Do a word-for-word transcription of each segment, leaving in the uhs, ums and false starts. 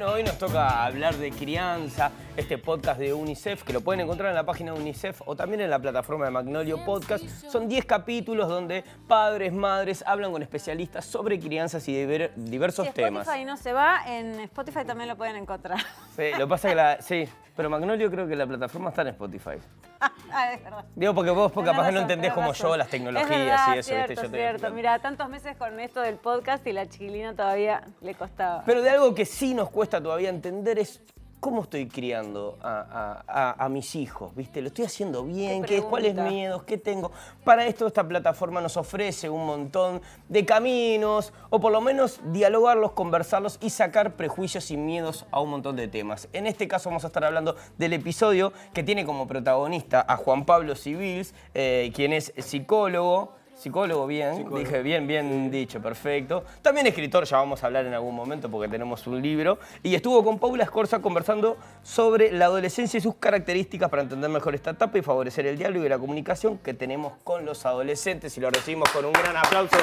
Bueno, hoy nos toca hablar de crianza, este podcast de UNICEF, que lo pueden encontrar en la página de UNICEF o también en la plataforma de Magnolio Podcast. Son diez capítulos donde padres, madres hablan con especialistas sobre crianzas y diver, diversos si temas. Spotify no se va, en Spotify también lo pueden encontrar. Sí, lo que pasa es que la... Sí, pero Magnolio creo que la plataforma está en Spotify. Ah, es verdad. Digo, porque vos porque capaz razón, no entendés como razón. yo las tecnologías es verdad, y eso, cierto, ¿viste? Yo te cierto. Mira, tantos meses con esto del podcast y la chiquilina todavía le costaba. Pero de algo que sí nos cuesta todavía entender es cómo estoy criando a, a, a, a mis hijos, ¿viste? ¿Lo estoy haciendo bien? ¿Qué, ¿Cuáles miedos? ¿Qué tengo? Para esto esta plataforma nos ofrece un montón de caminos, o por lo menos dialogarlos, conversarlos y sacar prejuicios y miedos a un montón de temas. En este caso vamos a estar hablando del episodio que tiene como protagonista a Juan Pablo Civils, eh, quien es psicólogo. Psicólogo, bien, Psicólogo. Dije bien, bien dicho, perfecto. También escritor, ya vamos a hablar en algún momento porque tenemos un libro. Y estuvo con Paula Escorza conversando sobre la adolescencia y sus características para entender mejor esta etapa y favorecer el diálogo y la comunicación que tenemos con los adolescentes. Y lo recibimos con un gran aplauso.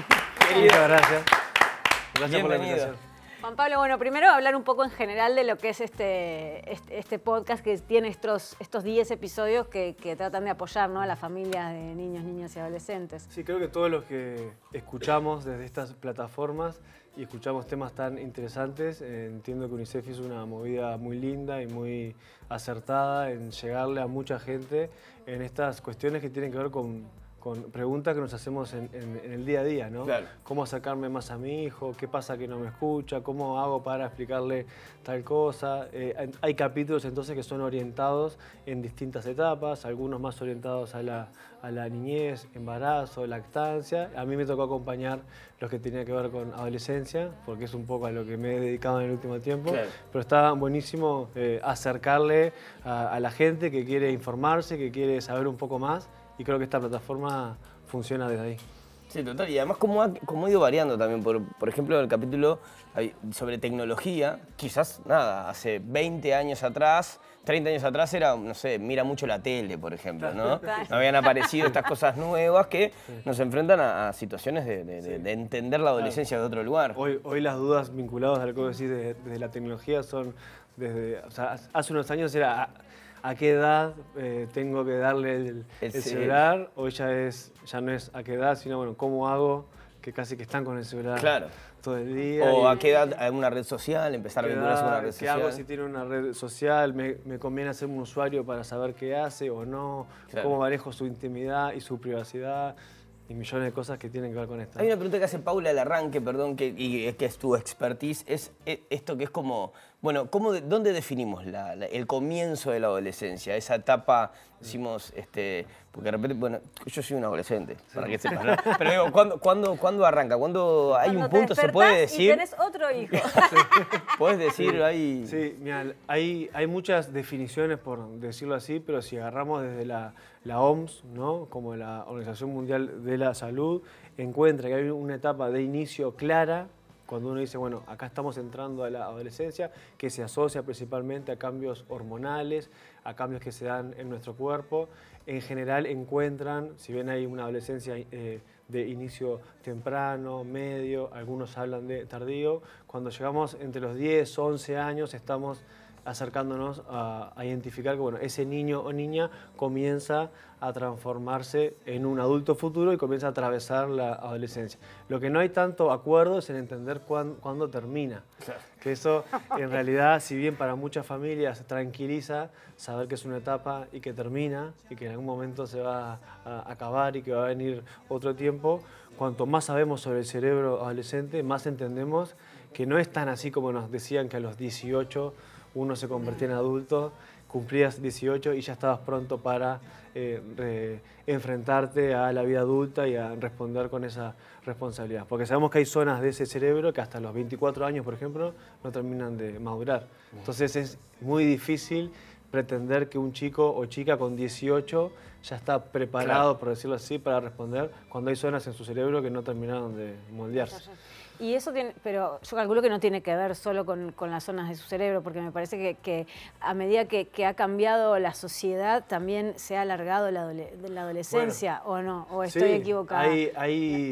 Muchas gracias. Gracias por la Bienvenido. invitación. Juan Pablo, bueno, primero hablar un poco en general de lo que es este, este, este podcast que tiene estos estos diez episodios que, que tratan de apoyar, ¿no?, a las familias de niños, niñas y adolescentes. Sí, creo que todos los que escuchamos desde estas plataformas y escuchamos temas tan interesantes, eh, entiendo que UNICEF hizo una movida muy linda y muy acertada en llegarle a mucha gente en estas cuestiones que tienen que ver con... con preguntas que nos hacemos en, en, en el día a día, ¿no? Claro. ¿Cómo acercarme más a mi hijo? ¿Qué pasa que no me escucha? ¿Cómo hago para explicarle tal cosa? Eh, hay capítulos entonces que son orientados en distintas etapas, algunos más orientados a la, a la niñez, embarazo, lactancia. A mí me tocó acompañar los que tenían que ver con adolescencia, porque es un poco a lo que me he dedicado en el último tiempo. Claro. Pero está buenísimo eh, acercarle a, a la gente que quiere informarse, que quiere saber un poco más. Y creo que esta plataforma funciona desde ahí. Sí, total. Y además cómo ha, cómo ha ido variando también. Por, por ejemplo, en el capítulo sobre tecnología, quizás, nada, hace veinte años atrás, treinta años atrás era, no sé, mira mucho la tele, por ejemplo, ¿no? No habían aparecido estas cosas nuevas que nos enfrentan a, a situaciones de, de, de, de entender la adolescencia de otro lugar. Hoy, hoy las dudas vinculadas a lo que vos decís de, de la tecnología son desde... O sea, hace unos años era... ¿A qué edad eh, tengo que darle el, el, el celular? Hoy ya, es, ya no es a qué edad, sino bueno, ¿cómo hago? Que casi que están con el celular claro. todo el día. O y, a qué edad alguna red social, empezar a vincularse con una red ¿Qué social. hago si tiene una red social? ¿Me, me conviene hacer un usuario para saber qué hace o no? Claro. ¿Cómo manejo su intimidad y su privacidad? Y millones de cosas que tienen que ver con esto. Hay una pregunta que hace Paula al arranque, perdón, que, y que es tu expertise, es esto que es como, bueno, ¿cómo de, ¿dónde definimos la, la, el comienzo de la adolescencia? Esa etapa, decimos, este, porque de repente, bueno, yo soy un adolescente, sí. Para que sepas, ¿no? Pero digo, ¿cuándo, cuándo, ¿cuándo arranca? ¿Cuándo hay Cuando un punto, se puede decir? Y tenés otro hijo. Sí. ¿Puedes decir, sí. hay...? Sí, mira, hay, hay muchas definiciones, por decirlo así, pero si agarramos desde la, la O M S, ¿no?, como la Organización Mundial de la Salud, encuentra que hay una etapa de inicio clara, cuando uno dice, bueno, acá estamos entrando a la adolescencia, que se asocia principalmente a cambios hormonales, a cambios que se dan en nuestro cuerpo. En general encuentran, si bien hay una adolescencia eh, de inicio temprano, medio, algunos hablan de tardío, cuando llegamos entre los diez, once años estamos acercándonos a, a identificar que bueno, ese niño o niña comienza a transformarse en un adulto futuro y comienza a atravesar la adolescencia. Lo que no hay tanto acuerdo es en entender cuándo, cuándo termina. Claro. Que eso, en realidad, si bien para muchas familias tranquiliza saber que es una etapa y que termina y que en algún momento se va a acabar y que va a venir otro tiempo, cuanto más sabemos sobre el cerebro adolescente, más entendemos que no es tan así como nos decían que a los dieciocho uno se convertía en adulto, cumplías dieciocho y ya estabas pronto para eh, re, enfrentarte a la vida adulta y a responder con esa responsabilidad. Porque sabemos que hay zonas de ese cerebro que hasta los veinticuatro años, por ejemplo, no terminan de madurar. Entonces es muy difícil pretender que un chico o chica con dieciocho ya está preparado, claro, por decirlo así, para responder cuando hay zonas en su cerebro que no terminaron de moldearse. Y eso tiene, pero yo calculo que no tiene que ver solo con, con las zonas de su cerebro, porque me parece que, que a medida que, que ha cambiado la sociedad, también se ha alargado la, adole la adolescencia, bueno, ¿o no? ¿O estoy sí, equivocada? Hay, hay,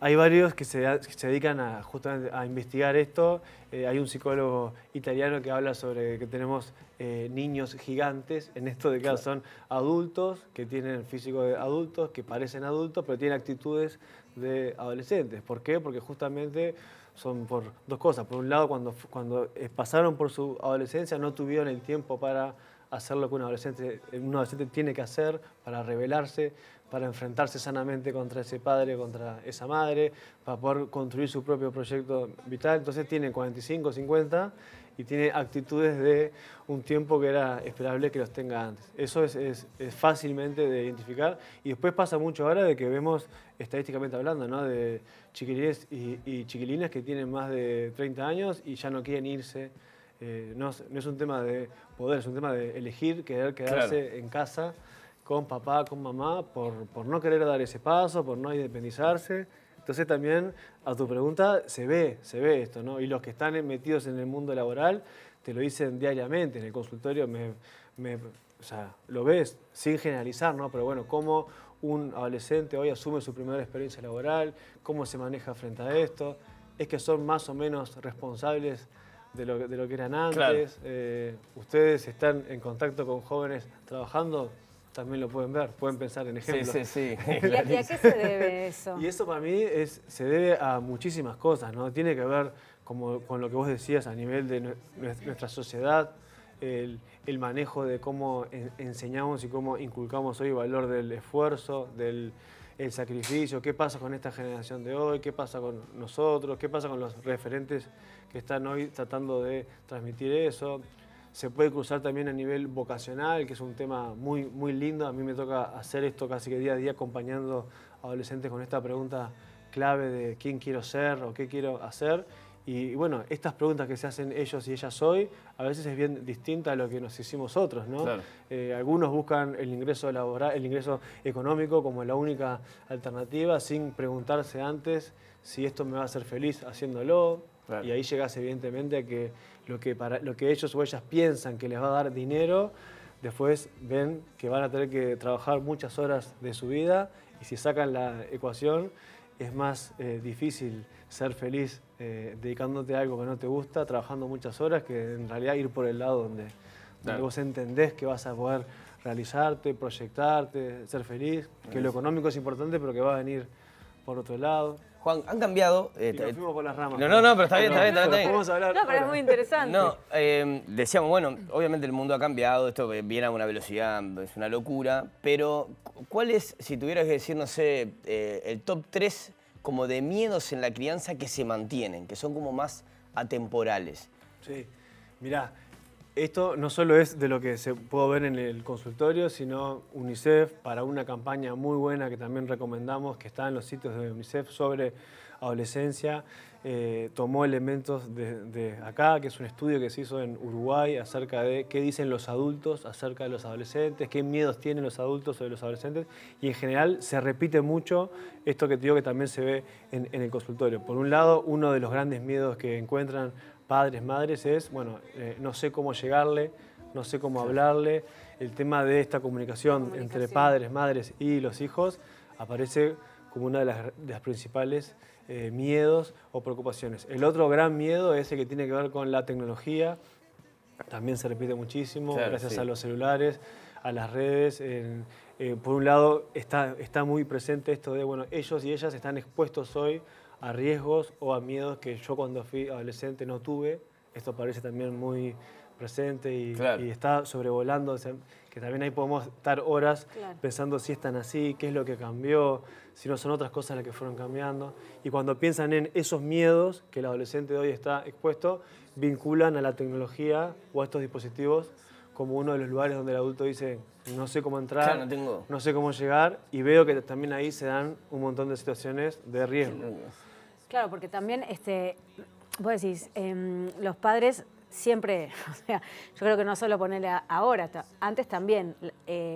hay varios que se, que se dedican a, justamente a investigar esto. Eh, hay un psicólogo italiano que habla sobre que tenemos eh, niños gigantes, en esto de que son adultos, que tienen físico de adultos, que parecen adultos, pero tienen actitudes de adolescentes. ¿Por qué? Porque justamente son por dos cosas. Por un lado, cuando, cuando pasaron por su adolescencia, no tuvieron el tiempo para hacer lo que un adolescente, un adolescente tiene que hacer, para rebelarse, para enfrentarse sanamente contra ese padre, contra esa madre, para poder construir su propio proyecto vital. Entonces tiene cuarenta y cinco, cincuenta y tiene actitudes de un tiempo que era esperable que los tenga antes. Eso es, es, es fácilmente de identificar. Y después pasa mucho ahora de que vemos, estadísticamente hablando, ¿no?, de chiquilines y, y chiquilinas que tienen más de treinta años y ya no quieren irse. Eh, no, no es un tema de poder, es un tema de elegir, querer quedarse claro. en casa con papá, con mamá, por, por no querer dar ese paso, por no independizarse. Entonces también, a tu pregunta, se ve, se ve esto, ¿no? Y los que están metidos en el mundo laboral te lo dicen diariamente. En el consultorio me, me, o sea, lo ves, sin generalizar, ¿no? Pero bueno, cómo un adolescente hoy asume su primera experiencia laboral, cómo se maneja frente a esto. Es que son más o menos responsables de lo, de lo que eran antes. Claro. Eh, ustedes están en contacto con jóvenes trabajando, también lo pueden ver, pueden pensar en ejemplos. Sí, sí, sí. ¿Y, a, ¿Y a qué se debe eso? Y eso para mí es, se debe a muchísimas cosas, ¿no? Tiene que ver como, con lo que vos decías a nivel de nuestra sociedad, el, el manejo de cómo en, enseñamos y cómo inculcamos hoy el valor del esfuerzo, del el sacrificio, qué pasa con esta generación de hoy, qué pasa con nosotros, qué pasa con los referentes que están hoy tratando de transmitir eso. Se puede cruzar también a nivel vocacional, que es un tema muy, muy lindo. A mí me toca hacer esto casi que día a día acompañando a adolescentes con esta pregunta clave de quién quiero ser o qué quiero hacer. Y bueno, estas preguntas que se hacen ellos y ellas hoy, a veces es bien distinta a lo que nos hicimos otros, ¿no? Claro. Eh, algunos buscan el ingreso laboral, el ingreso económico como la única alternativa, sin preguntarse antes si esto me va a hacer feliz haciéndolo. Claro. Y ahí llegas evidentemente a que lo que, para, lo que ellos o ellas piensan que les va a dar dinero, después ven que van a tener que trabajar muchas horas de su vida y si sacan la ecuación es más eh, difícil ser feliz eh, dedicándote a algo que no te gusta, trabajando muchas horas, que en realidad ir por el lado donde, donde claro. vos entendés que vas a poder realizarte, proyectarte, ser feliz, que lo económico es importante pero que va a venir por otro lado. Juan, han cambiado... Eh, y nos fuimos por las ramas. No, no, no, pero está bien, está bien, está bien. Vamos a hablar no, pero ahora. Es muy interesante. No, eh, decíamos, bueno, obviamente el mundo ha cambiado, esto viene a una velocidad, es una locura, pero ¿cuál es, si tuvieras que decir, no sé, eh, el top tres como de miedos en la crianza que se mantienen, que son como más atemporales? Sí, mirá, esto no solo es de lo que se puede ver en el consultorio, sino UNICEF, para una campaña muy buena que también recomendamos, que está en los sitios de UNICEF sobre adolescencia, eh, tomó elementos de, de acá, que es un estudio que se hizo en Uruguay acerca de qué dicen los adultos acerca de los adolescentes, qué miedos tienen los adultos sobre los adolescentes, y en general se repite mucho esto que te digo que también se ve en, en el consultorio. Por un lado, uno de los grandes miedos que encuentran padres, madres, es, bueno, eh, no sé cómo llegarle, no sé cómo hablarle. El tema de esta comunicación, comunicación entre padres, madres y los hijos aparece como una de las, de las principales eh, miedos o preocupaciones. El otro gran miedo es el que tiene que ver con la tecnología. También se repite muchísimo, claro, gracias sí. a los celulares, a las redes. En, eh, por un lado, está, está muy presente esto de, bueno, ellos y ellas están expuestos hoy a riesgos o a miedos que yo cuando fui adolescente no tuve. Esto parece también muy presente y, claro. y está sobrevolando, o sea, que también ahí podemos estar horas claro. pensando si están así, qué es lo que cambió, si no son otras cosas las que fueron cambiando. Y cuando piensan en esos miedos que el adolescente de hoy está expuesto, vinculan a la tecnología o a estos dispositivos como uno de los lugares donde el adulto dice no sé cómo entrar, claro, no, tengo... no sé cómo llegar, y veo que también ahí se dan un montón de situaciones de riesgo. Claro, porque también, este, vos decís, eh, los padres siempre, o sea, yo creo que no solo ponerle ahora, antes también, eh,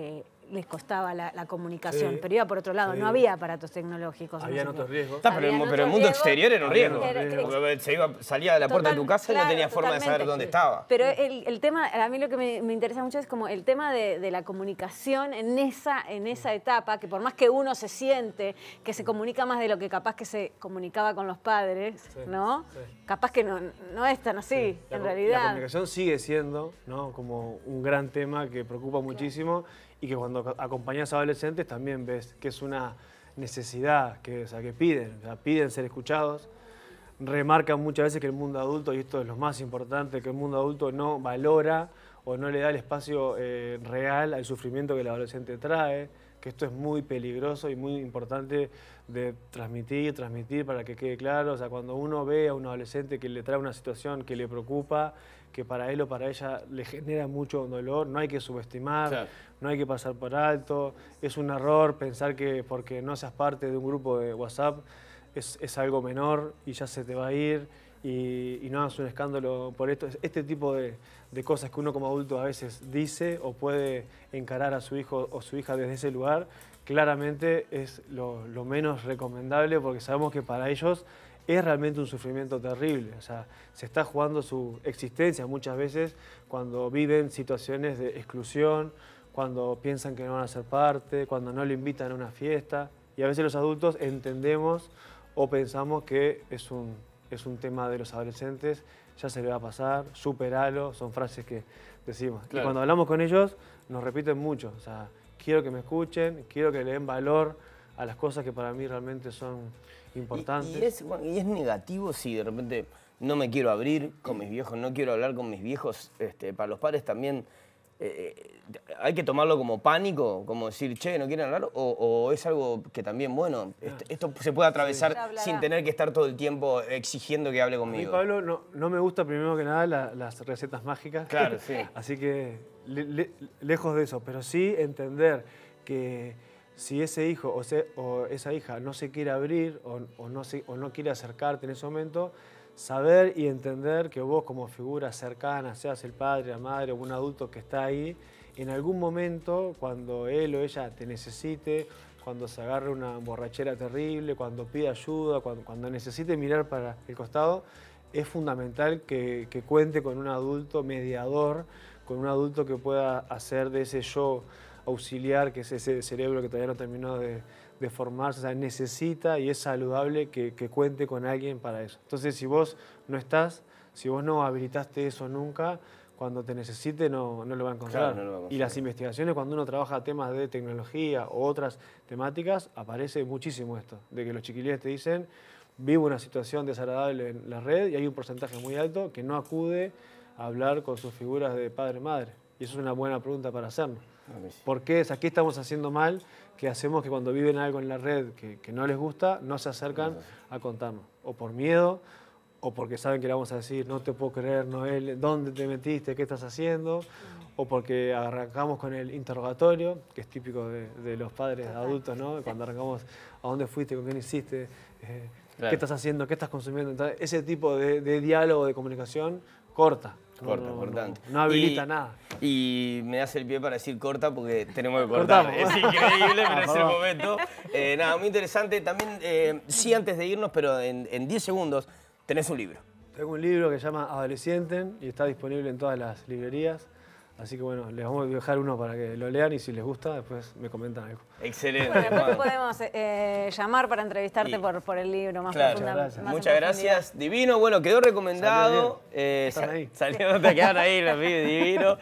les costaba la, la comunicación, Sí, pero iba por otro lado, sí. no había aparatos tecnológicos. Habían no sé otros qué. riesgos. Está, pero, Habían el- pero el otros mundo riesgos. exterior era un riesgo. Habían otros Porque se iba, salía de la puerta de tu Total, casa y no claro, tenía forma de saber totalmente. dónde estaba. Pero el, el tema, a mí lo que me, me interesa mucho es como el tema de, de la comunicación en esa, en esa etapa, que por más que uno se siente que se comunica más de lo que capaz que se comunicaba con los padres, Sí, ¿no? sí. Capaz que no, no es tan así, La en co- La realidad. comunicación sigue siendo, ¿no?, como un gran tema que preocupa muchísimo y que cuando ac- acompañas a adolescentes también ves que es una necesidad, que, o sea, que piden, o sea, piden ser escuchados. Remarcan muchas veces que el mundo adulto, y esto es lo más importante, que el mundo adulto no valora o no le da el espacio eh, real al sufrimiento que el adolescente trae, que esto es muy peligroso y muy importante de transmitir, transmitir para que quede claro. O sea, cuando uno ve a un adolescente que le trae una situación que le preocupa, que para él o para ella le genera mucho dolor, no hay que subestimar, Claro. no hay que pasar por alto. Es un error pensar que porque no seas parte de un grupo de WhatsApp es, es algo menor y ya se te va a ir y, y no hagas un escándalo por esto. Este tipo de, de cosas que uno como adulto a veces dice o puede encarar a su hijo o su hija desde ese lugar, claramente es lo, lo menos recomendable porque sabemos que para ellos es realmente un sufrimiento terrible. O sea, se está jugando su existencia muchas veces cuando viven situaciones de exclusión, cuando piensan que no van a ser parte, cuando no le invitan a una fiesta. Y a veces los adultos entendemos o pensamos que es un, es un tema de los adolescentes, ya se le va a pasar, superalo, son frases que decimos. Claro. Y cuando hablamos con ellos nos repiten mucho, o sea, quiero que me escuchen, quiero que le den valor a las cosas que para mí realmente son importantes. Y, y es, bueno, y es negativo si de repente no me quiero abrir con mis viejos, no quiero hablar con mis viejos. Este, para los padres también eh, hay que tomarlo como pánico, como decir, che, ¿no quieren hablar? O, o es algo que también, bueno, este, esto se puede atravesar Sí. sin tener que estar todo el tiempo exigiendo que hable A mí, conmigo. Pablo, no, no me gusta primero que nada la- las recetas mágicas. Claro, sí. Así que le- le- lejos de eso, pero sí entender que si ese hijo o, se- o esa hija no se quiere abrir o, o no se- o no quiere acercarte en ese momento, saber y entender que vos como figura cercana, seas el padre, la madre o un adulto que está ahí, en algún momento cuando él o ella te necesite, cuando se agarre una borrachera terrible, cuando pida ayuda, cuando, cuando necesite mirar para el costado, es fundamental que, que cuente con un adulto mediador, con un adulto que pueda hacer de ese yo auxiliar, que es ese cerebro que todavía no terminó de, de formarse. O sea, necesita y es saludable que, que cuente con alguien para eso. Entonces, si vos no estás, si vos no habilitaste eso nunca, cuando te necesite no, no lo va a encontrar. Claro, no lo va a Y conseguir. las investigaciones, cuando uno trabaja temas de tecnología o otras temáticas, aparece muchísimo esto, de que los chiquilines te dicen, vivo una situación desagradable en la red y hay un porcentaje muy alto que no acude a hablar con sus figuras de padre-madre. Y eso es una buena pregunta para hacernos. ¿Por qué? O sea, ¿qué estamos haciendo mal? Que hacemos que cuando viven algo en la red que, que no les gusta, no se acercan a contarnos. O por miedo, o porque saben que le vamos a decir, no te puedo creer, Noel, ¿dónde te metiste? ¿Qué estás haciendo? O porque arrancamos con el interrogatorio, que es típico de, de los padres adultos, ¿no? Cuando arrancamos, ¿a dónde fuiste? ¿Con quién hiciste? Eh, Claro. ¿Qué estás haciendo? ¿Qué estás consumiendo? Entonces, ese tipo de, de diálogo, de comunicación, corta. No, Corta, no, no, importante. no habilita Y- nada. Y me das el pie para decir corta porque tenemos que cortar. Cortamos. Es increíble, pero Por es el favor. momento. Eh, nada, muy interesante. También, eh, sí, antes de irnos, pero en, en diez segundos, tenés un libro. Tengo un libro que se llama Adolescenten y está disponible en todas las librerías. Así que bueno, les vamos a dejar uno para que lo lean y si les gusta, después me comentan algo. Excelente. Bueno, después te Juan. podemos eh, llamar para entrevistarte Y- por, por el libro más Claro, profunda- gracias. más en Muchas profundidad. gracias. Divino. Bueno, quedó recomendado. Salió bien. Eh, Están sa- ahí. Salió, te quedaron ahí los pibes, divino.